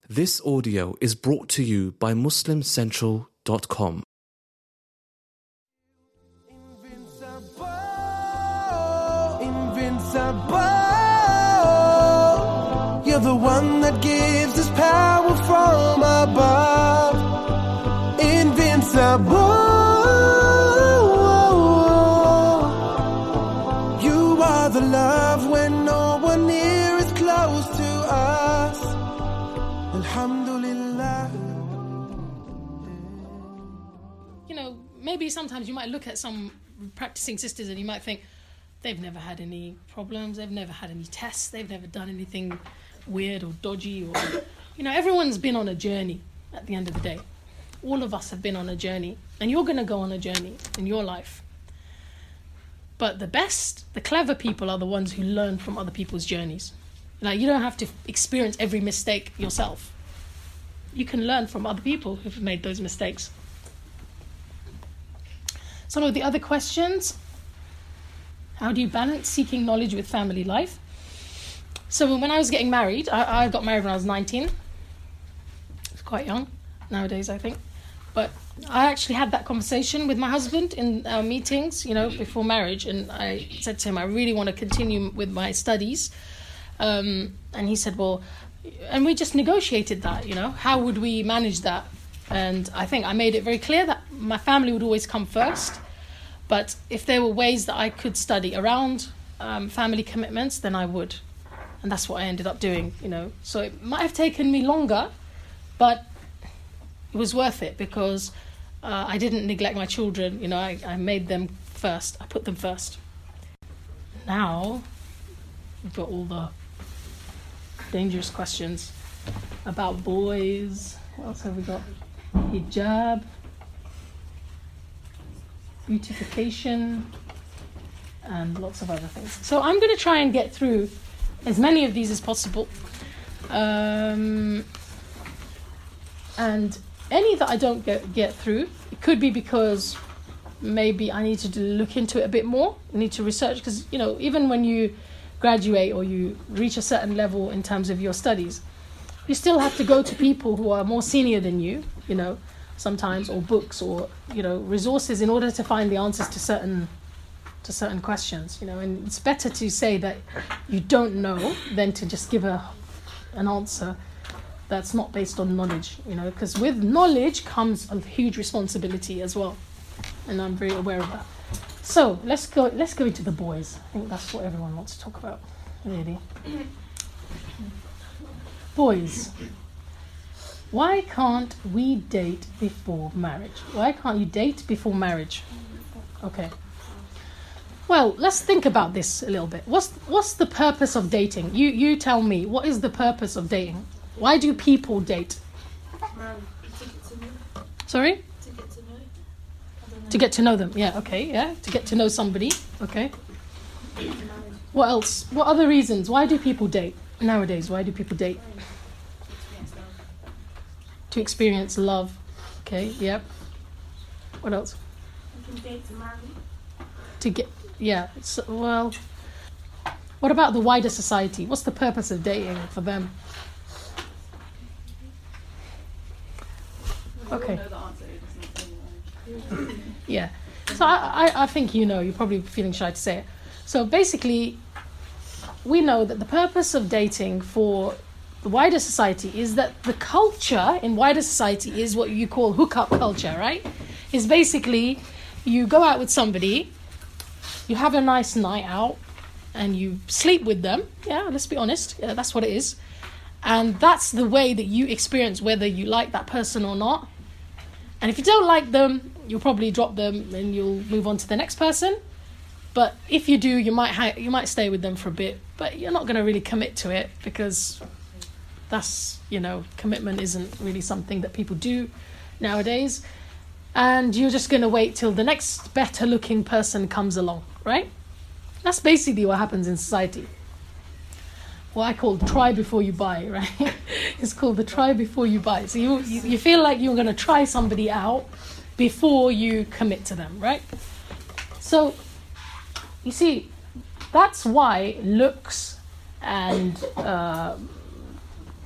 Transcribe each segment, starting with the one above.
This audio is brought to you by MuslimCentral.com. Invincible, you're the one that gives us power from above. Invincible, you are the love when no one near is close to us. Alhamdulillah. You know, maybe sometimes you might look at some practicing sisters and you might think, they've never had any problems, they've never had any tests, they've never done anything weird or dodgy, or, you know, everyone's been on a journey at the end of the day. All of us have been on a journey, and you're going to go on a journey in your life. But the clever people are the ones who learn from other people's journeys. Like, you don't have to experience every mistake yourself. You can learn from other people who've made those mistakes. Some of the other questions: how do you balance seeking knowledge with family life? So when I was getting married, I got married when I was 19. It's quite young nowadays, I think. But I actually had that conversation with my husband in our meetings, you know, before marriage. And I said to him, I really want to continue with my studies. And he said, well, and we just negotiated that, you know, how would we manage that? And I think I made it very clear that my family would always come first. But if there were ways that I could study around family commitments, then I would. And that's what I ended up doing, you know. So it might have taken me longer, but it was worth it because I didn't neglect my children. You know, I made them first. I put them first. Now, we've got all the dangerous questions about boys. What else have we got? Hijab. Beautification, and lots of other things. So I'm going to try and get through as many of these as possible. And any that I don't get through, it could be because maybe I need to look into it a bit more. I need to research, because, you know, even when you graduate or you reach a certain level in terms of your studies, you still have to go to people who are more senior than you, you know, sometimes, or books, or, you know, resources in order to find the answers to certain questions, you know. And it's better to say that you don't know than to just give an answer that's not based on knowledge, you know, because with knowledge comes a huge responsibility as well, and I'm very aware of that. So let's go into the boys. I think that's what everyone wants to talk about, really. Boys. Why can't we date before marriage? Why can't you date before marriage? Okay. Well, let's think about this a little bit. What's the purpose of dating? You tell me. What is the purpose of dating? Why do people date? Sorry? To get to know them. Yeah, okay, yeah. To get to know somebody. Okay. What else? What other reasons? Why do people date nowadays? Why do people date? To experience love. Okay, yep. What else? You can date to marry. To get, yeah. So, well, what about the wider society? What's the purpose of dating for them? Okay. Know the answer, it's not anyway. Yeah. So I think you know, you're probably feeling shy to say it. So basically, we know that the purpose of dating for the wider society is that the culture in wider society is what you call hookup culture, right? Is basically you go out with somebody, you have a nice night out, and you sleep with them. Yeah, let's be honest. Yeah, that's what it is. And that's the way that you experience whether you like that person or not. And if you don't like them, you'll probably drop them and you'll move on to the next person. But if you do, you might stay with them for a bit, but you're not going to really commit to it, because that's, you know, commitment isn't really something that people do nowadays. And you're just going to wait till the next better looking person comes along, right? That's basically what happens in society. What I call try before you buy, right? It's called the try before you buy. So you feel like you're going to try somebody out before you commit to them, right? So, you see, that's why looks and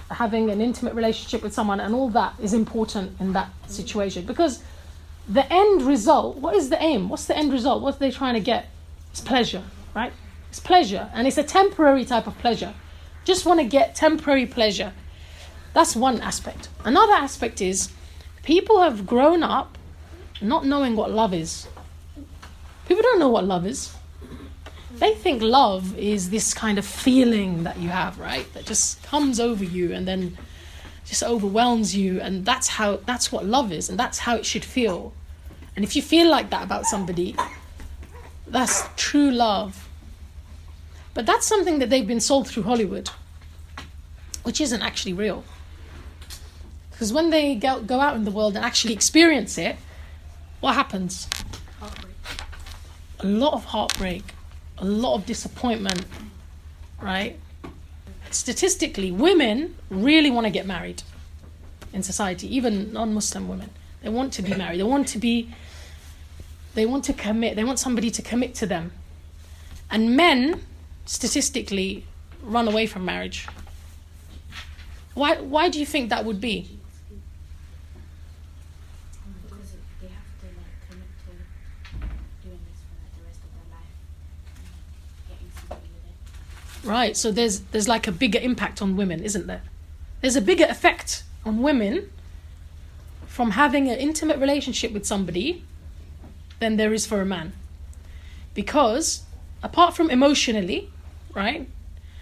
having an intimate relationship with someone, and all that is important in that situation. Because the end result, what is the aim? What's the end result? What are they trying to get? It's pleasure, right? It's pleasure, and it's a temporary type of pleasure. Just want to get temporary pleasure. That's one aspect. Another aspect is people have grown up not knowing what love is. People don't know what love is. They think love is this kind of feeling that you have, right? That just comes over you and then just overwhelms you, and that's what love is, and that's how it should feel. And if you feel like that about somebody, that's true love. But that's something that they've been sold through Hollywood, which isn't actually real. Because when they go out in the world and actually experience it, what happens? Heartbreak. A lot of heartbreak, a lot of disappointment, right? Statistically, women really want to get married in society, even non-Muslim women. They want to be married. They want to commit. They want somebody to commit to them. And men, statistically, run away from marriage. Why do you think that would be? Because they have to commit to doing this for the rest of their life and getting somebody with it. Right, so there's like a bigger impact on women, isn't there? There's a bigger effect on women from having an intimate relationship with somebody than there is for a man. Because apart from emotionally, right,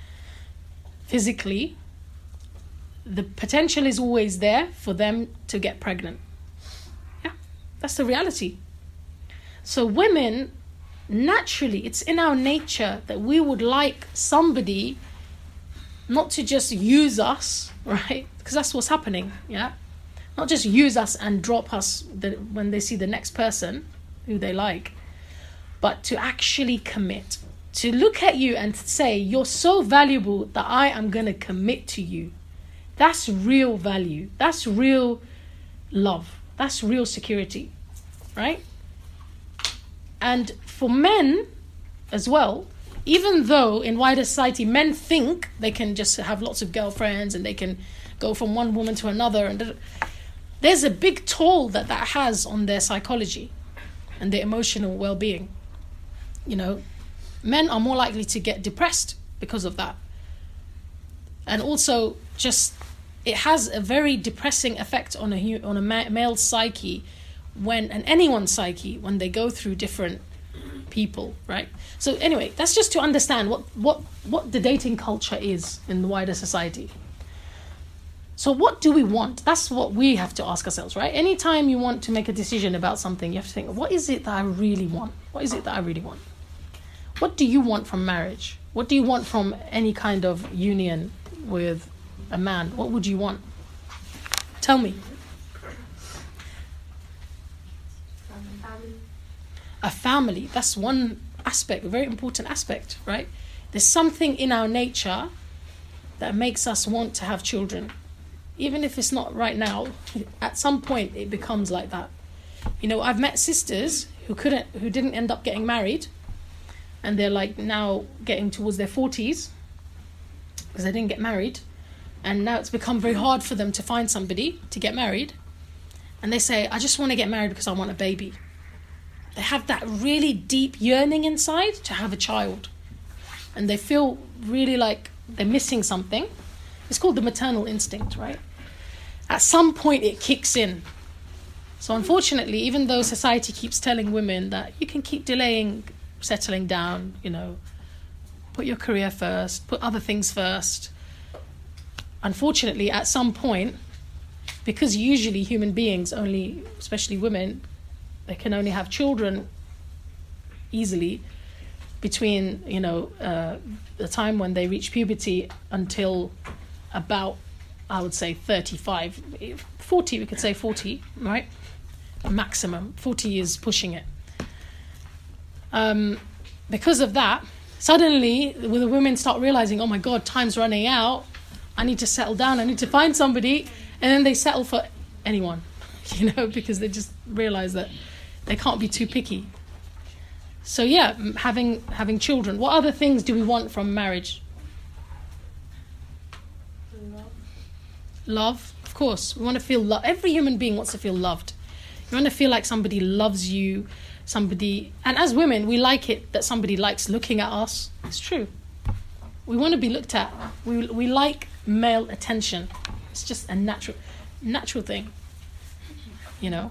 physically, the potential is always there for them to get pregnant. Yeah, that's the reality. So women, naturally, it's in our nature that we would like somebody not to just use us, right? Because that's what's happening, yeah? Not just use us and drop us when they see the next person who they like, but to actually commit. To look at you and say, you're so valuable that I am going to commit to you. That's real value. That's real love. That's real security, right? And for men as well, even though in wider society men think they can just have lots of girlfriends and they can go from one woman to another, and there's a big toll that has on their psychology and their emotional well-being. You know, men are more likely to get depressed because of that. And also just it has a very depressing effect on a male psyche and anyone's psyche when they go through different people, right? So anyway, that's just to understand what the dating culture is in the wider society. So what do we want? That's what we have to ask ourselves, right? Anytime you want to make a decision about something, you have to think, what is it that I really want? What is it that I really want? What do you want from marriage? What do you want from any kind of union with a man? What would you want? Tell me. Family. A family, that's one aspect, a very important aspect, right? There's something in our nature that makes us want to have children. Even if it's not right now, at some point it becomes like that. You know, I've met sisters who didn't end up getting married, and they're like now getting towards their 40s because they didn't get married, and now it's become very hard for them to find somebody to get married, and they say, I just want to get married because I want a baby. They have that really deep yearning inside to have a child, and they feel really like they're missing something. It's called the maternal instinct, right? At some point it kicks in. So unfortunately, even though society keeps telling women that you can keep delaying settling down, you know, put your career first, put other things first, unfortunately at some point, because usually human beings only, especially women, they can only have children easily between, you know, the time when they reach puberty until about, I would say 35, 40, we could say 40, right? Maximum. 40 is pushing it. Because of that, suddenly the women start realizing, oh my God, time's running out. I need to settle down. I need to find somebody. And then they settle for anyone, you know, because they just realize that they can't be too picky. So yeah, having children. What other things do we want from marriage? love, of course. We want to feel love. Every human being wants to feel loved. You want to feel like somebody loves you, and as women, we like it that somebody likes looking at us. It's true. We want to be looked at. We like male attention. It's just a natural thing, you know.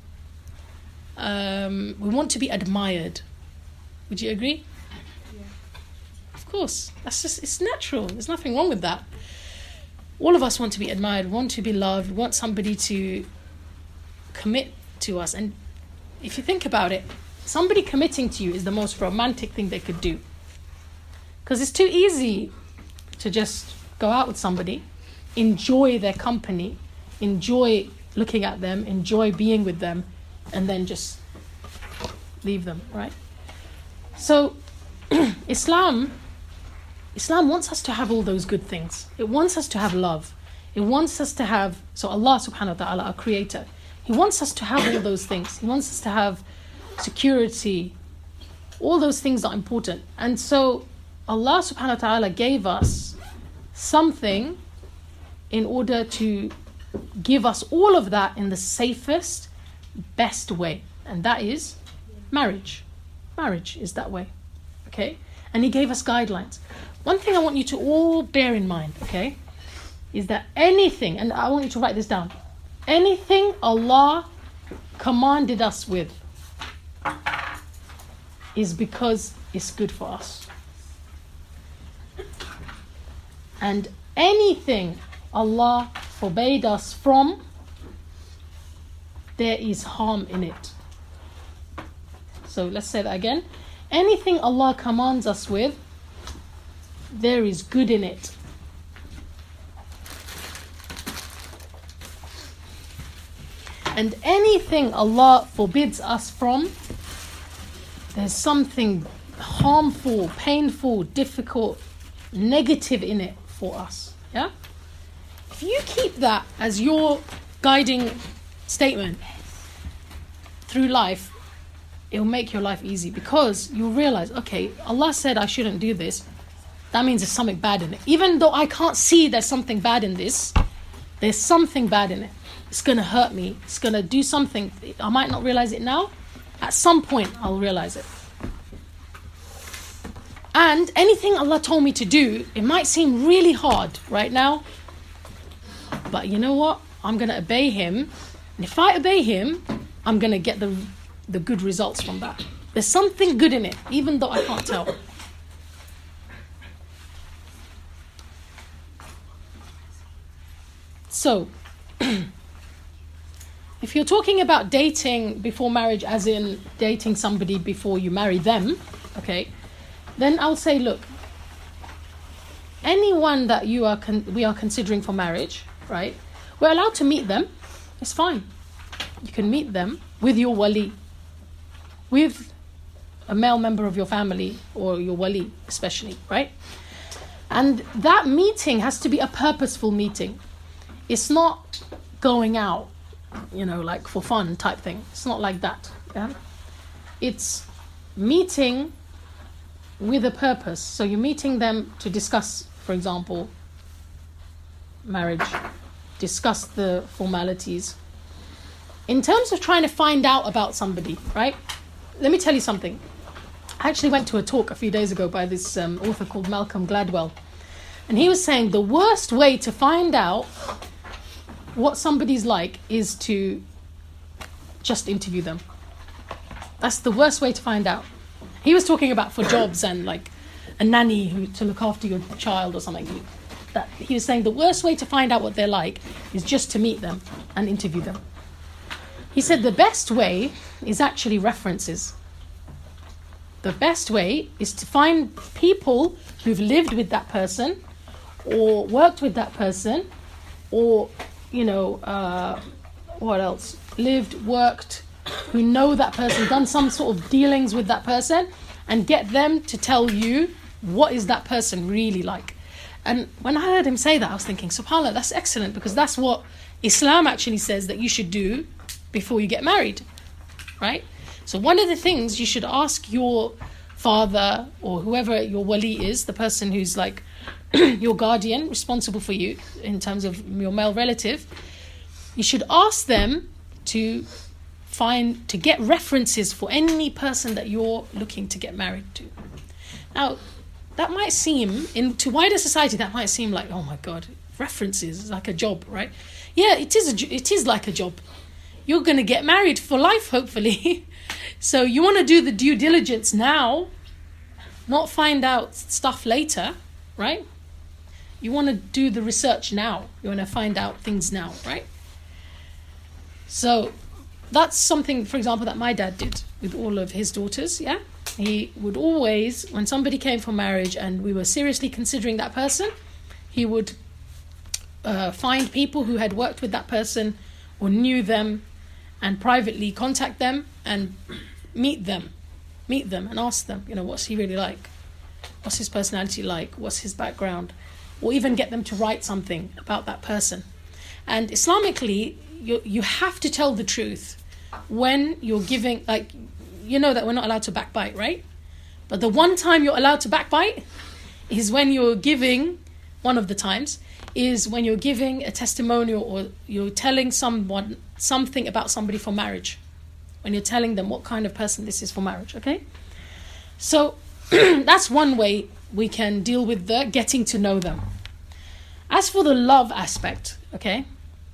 We want to be admired. Would you agree? Yeah. Of course. It's natural. There's nothing wrong with that. All of us want to be admired, want to be loved, want somebody to commit to us. And if you think about it, somebody committing to you is the most romantic thing they could do. Because it's too easy to just go out with somebody, enjoy their company, enjoy looking at them, enjoy being with them, and then just leave them, right? So Islam wants us to have all those good things. It wants us to have love. It wants us to have, so Allah subhanahu wa ta'ala, our creator, He wants us to have all those things. He wants us to have security. All those things are important. And so Allah subhanahu wa ta'ala gave us something in order to give us all of that in the safest, best way. And that is marriage. Marriage is that way. Okay? And He gave us guidelines. One thing I want you to all bear in mind, okay, is that anything, and I want you to write this down, anything Allah commanded us with is because it's good for us. And anything Allah forbade us from, there is harm in it. So let's say that again. Anything Allah commands us with, there is good in it. And anything Allah forbids us from, there's something harmful, painful, difficult, negative in it for us. Yeah? If you keep that as your guiding statement through life, it'll make your life easy, because you'll realize, okay, Allah said I shouldn't do this. That means there's something bad in it. Even though I can't see there's something bad in this, there's something bad in it. It's going to hurt me. It's going to do something. I might not realize it now. At some point, I'll realize it. And anything Allah told me to do, it might seem really hard right now. But you know what? I'm going to obey Him. And if I obey Him, I'm going to get the good results from that. There's something good in it, even though I can't tell. So, if you're talking about dating before marriage, as in dating somebody before you marry them, okay, then I'll say, look, anyone that we are considering for marriage, right, we're allowed to meet them. It's fine. You can meet them with your wali, with a male member of your family, or your wali especially, right? And that meeting has to be a purposeful meeting. It's not going out, like for fun type thing. It's not like that. Yeah? It's meeting with a purpose. So you're meeting them to discuss, for example, marriage, discuss the formalities. In terms of trying to find out about somebody, right? Let me tell you something. I actually went to a talk a few days ago by this author called Malcolm Gladwell. And he was saying the worst way to find out what somebody's like is to just interview them. That's the worst way to find out. He was talking about for jobs and like a nanny to look after your child or something. That he was saying the worst way to find out what they're like is just to meet them and interview them. He said the best way is actually references. The best way is to find people who've lived with that person or worked with that person or, what else? Lived, worked, who know that person, done some sort of dealings with that person, and get them to tell you what is that person really like. And when I heard him say that, I was thinking, subhanAllah, that's excellent, because that's what Islam actually says that you should do before you get married, right? So one of the things you should ask your father or whoever your wali is, the person who's like your guardian responsible for you in terms of your male relative, you should ask them to get references for any person that you're looking to get married to. Now, that might seem, to wider society, that might seem like, oh my God, references is like a job, right? Yeah, it is like a job. You're going to get married for life, hopefully. So you want to do the due diligence now, not find out stuff later, right? You want to do the research now. You want to find out things now, right? So that's something, for example, that my dad did with all of his daughters, yeah? He would always, when somebody came for marriage and we were seriously considering that person, he would find people who had worked with that person or knew them and privately contact them and meet them and ask them, what's he really like? What's his personality like? What's his background? Or even get them to write something about that person. And Islamically, you have to tell the truth when you're giving, that we're not allowed to backbite, right? But the one time you're allowed to backbite is when you're giving, one of the times, is when you're giving a testimonial or you're telling someone something about somebody for marriage. When you're telling them what kind of person this is for marriage, okay? So that's one way we can deal with the getting to know them. As for the love aspect, okay?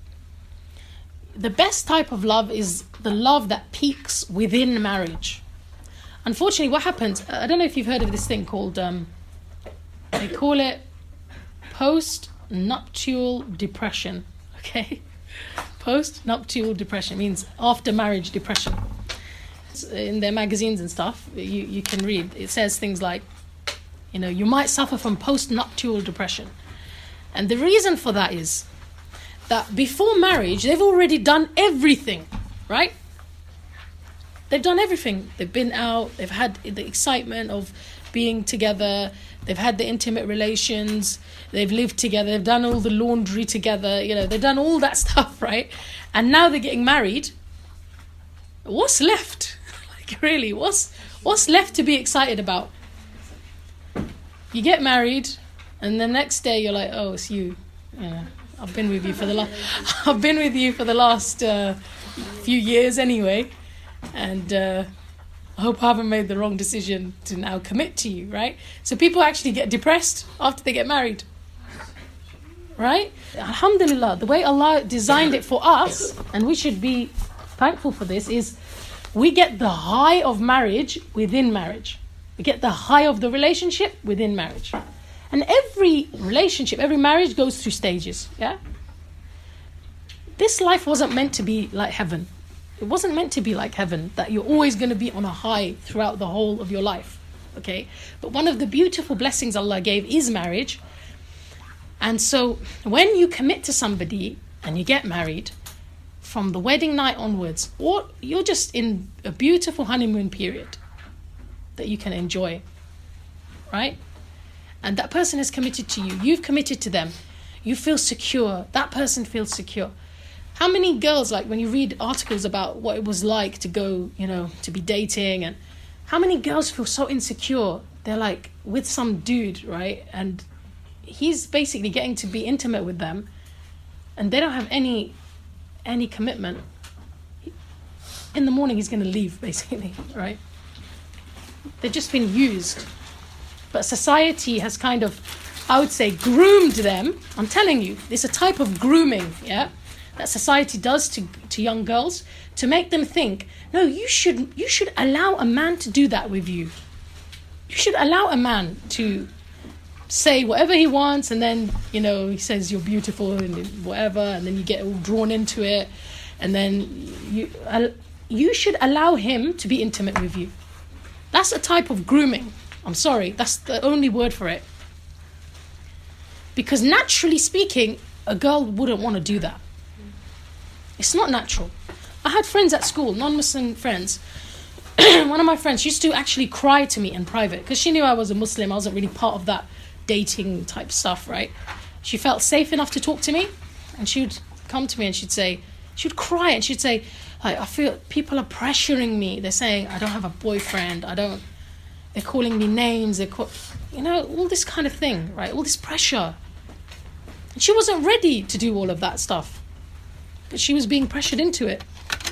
The best type of love is the love that peaks within marriage. Unfortunately, what happens, I don't know if you've heard of this thing called, they call it post-nuptial depression, okay? Post-nuptial depression means after marriage depression. In their magazines and stuff, you can read, it says things like, you might suffer from post-nuptial depression. And the reason for that is that before marriage, they've already done everything, right? They've done everything. They've been out, they've had the excitement of being together, they've had the intimate relations, they've lived together, they've done all the laundry together, they've done all that stuff, right? And now they're getting married. What's left? Like, really, what's left to be excited about? You get married, and the next day you're like, oh, it's you. I've been with you for the last few years anyway, and I hope I haven't made the wrong decision to now commit to you, right? So people actually get depressed after they get married, right? Alhamdulillah, the way Allah designed it for us, and we should be thankful for this, is we get the high of marriage within marriage. We get the high of the relationship within marriage. And every relationship, every marriage goes through stages, yeah? This life wasn't meant to be like heaven. It wasn't meant to be like heaven, that you're always going to be on a high throughout the whole of your life, okay? But one of the beautiful blessings Allah gave is marriage. And so when you commit to somebody and you get married, from the wedding night onwards, or you're just in a beautiful honeymoon period that you can enjoy, right? And that person has committed to you. You've committed to them. You feel secure. That person feels secure. How many girls, like when you read articles about what it was like to go, to be dating, and how many girls feel so insecure? They're like with some dude, right? And he's basically getting to be intimate with them, and they don't have any commitment. In the morning, he's going to leave, basically, right? They've just been used. But society has kind of, I would say, groomed them. I'm telling you, it's a type of grooming, yeah, that society does to young girls to make them think, no, you should allow a man to do that with you. You should allow a man to say whatever he wants, and then, he says you're beautiful and whatever, and then you get all drawn into it, and then you should allow him to be intimate with you. That's a type of grooming. I'm sorry, that's the only word for it. Because naturally speaking, a girl wouldn't want to do that. It's not natural. I had friends at school, non-Muslim friends. One of my friends used to actually cry to me in private because she knew I was a Muslim. I wasn't really part of that dating type stuff, right? She felt safe enough to talk to me, and she would come to me and she would cry and she'd say, I feel people are pressuring me. They're saying I don't have a boyfriend. They're calling me names. all this kind of thing, right? All this pressure. And she wasn't ready to do all of that stuff, but she was being pressured into it.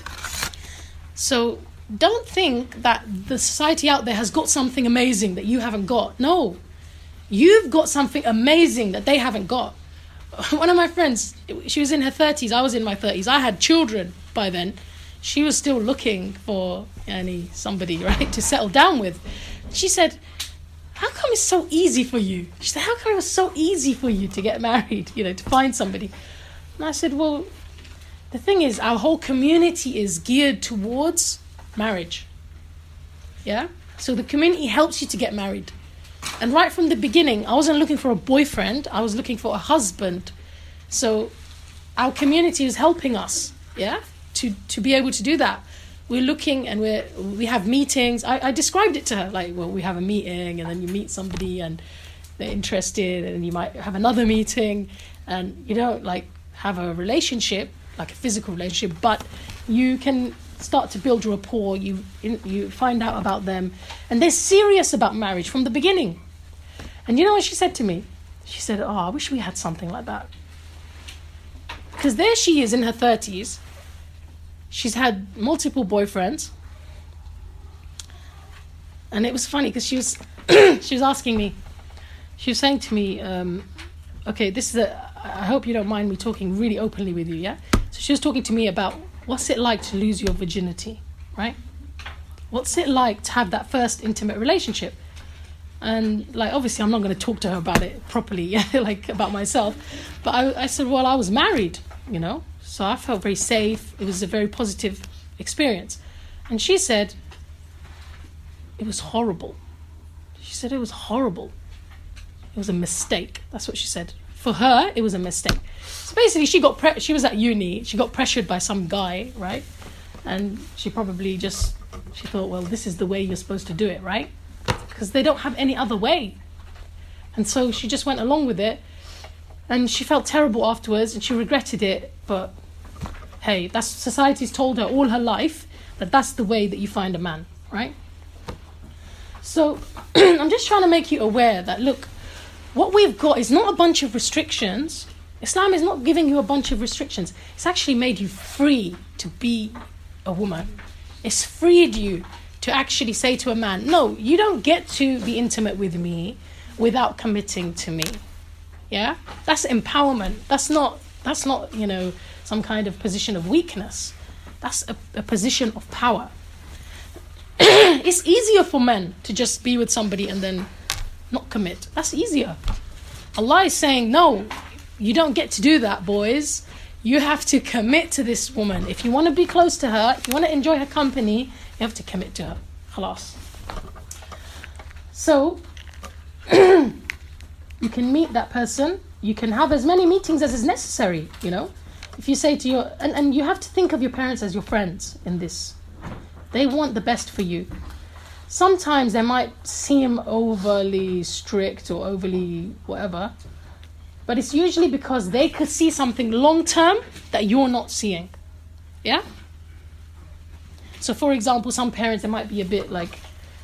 So don't think that the society out there has got something amazing that you haven't got. No, you've got something amazing that they haven't got. One of my friends, she was in her 30s, I was in my 30s. I had children by then. She was still looking for somebody, right, to settle down with. She said, how come it's so easy for you? She said, how come it was so easy for you to get married, to find somebody? And I said, well, the thing is, our whole community is geared towards marriage. Yeah? So the community helps you to get married. And right from the beginning, I wasn't looking for a boyfriend, I was looking for a husband. So our community is helping us, yeah, to be able to do that. We're looking and we have meetings. I described it to her, like, well, we have a meeting and then you meet somebody and they're interested and you might have another meeting and you don't like have a relationship, like a physical relationship, but you can start to build rapport, you find out about them, and they're serious about marriage from the beginning. And you know what she said to me? She said, I wish we had something like that. Because there she is in her 30s. She's had multiple boyfriends. And it was funny because she was asking me, she was saying to me, okay, I hope you don't mind me talking really openly with you, yeah? So she was talking to me about what's it like to lose your virginity, right? What's it like to have that first intimate relationship? And like, obviously I'm not going to talk to her about it properly, like about myself. But I said, well, I was married, so I felt very safe. It was a very positive experience. And she said, it was horrible. She said, it was horrible. It was a mistake. That's what she said. For her, it was a mistake. So basically, she was at uni. She got pressured by some guy, right? And she probably she thought, well, this is the way you're supposed to do it, right? Because they don't have any other way. And so she just went along with it. And she felt terrible afterwards and she regretted it. But hey, that's society's told her all her life that that's the way that you find a man, right? So I'm just trying to make you aware that, look, what we've got is not a bunch of restrictions. Islam is not giving you a bunch of restrictions. It's actually made you free to be a woman. It's freed you to actually say to a man, no, you don't get to be intimate with me without committing to me. Yeah? That's empowerment. That's not some kind of position of weakness. That's a position of power. It's easier for men to just be with somebody and then not commit. That's easier. Allah is saying, no, you don't get to do that, boys. You have to commit to this woman. If you want to be close to her, if you want to enjoy her company, you have to commit to her. Khalas. So, you can meet that person. You can have as many meetings as is necessary, If you say to and you have to think of your parents as your friends in this. They want the best for you. Sometimes they might seem overly strict or overly whatever, but it's usually because they could see something long-term that you're not seeing. Yeah? So, for example, some parents, they might be a bit like,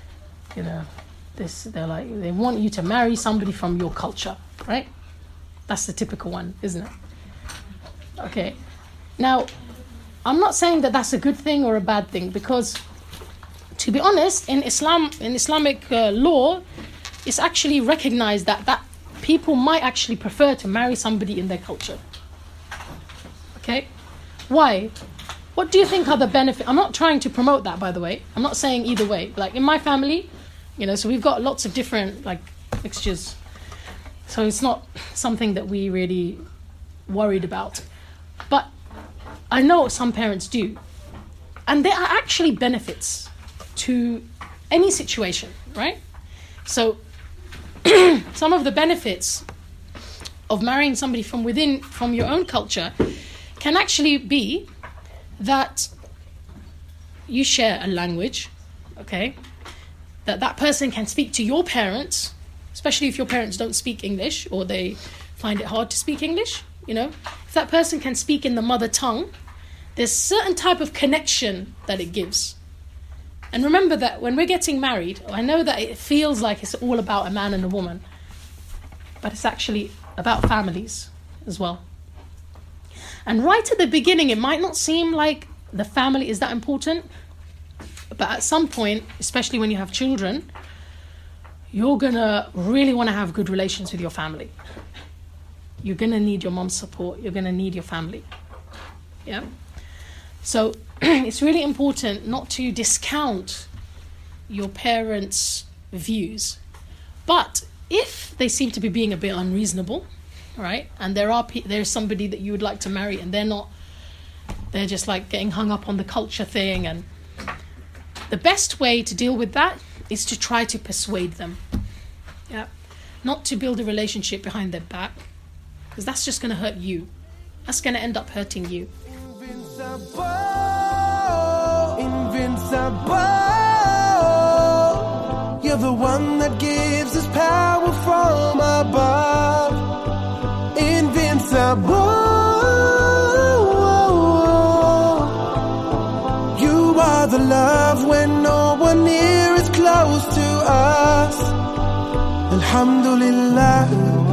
they want you to marry somebody from your culture, right? That's the typical one, isn't it? Okay. Now, I'm not saying that that's a good thing or a bad thing, because to be honest, in Islamic law, it's actually recognized that people might actually prefer to marry somebody in their culture. Okay? Why? What do you think are the benefits? I'm not trying to promote that, by the way. I'm not saying either way. Like in my family, so we've got lots of different mixtures. So it's not something that we really worried about. But I know some parents do. And there are actually benefits to any situation, right? So some of the benefits of marrying somebody from your own culture can actually be that you share a language, okay? That person can speak to your parents, especially if your parents don't speak English or they find it hard to speak English, If that person can speak in the mother tongue, there's a certain type of connection that it gives. And remember that when we're getting married, I know that it feels like it's all about a man and a woman, but it's actually about families as well. And right at the beginning, it might not seem like the family is that important, but at some point, especially when you have children, you're going to really want to have good relations with your family. You're going to need your mom's support. You're going to need your family. Yeah? So it's really important not to discount your parents' views. But if they seem to be being a bit unreasonable, right, and there's somebody that you would like to marry and they're just like getting hung up on the culture thing, and the best way to deal with that is to try to persuade them. Yeah, not to build a relationship behind their back, because that's just going to hurt you. That's going to end up hurting you. Invincible, invincible. You're the one that gives us power from above. Invincible. You are the love when no one near is close to us. Alhamdulillah.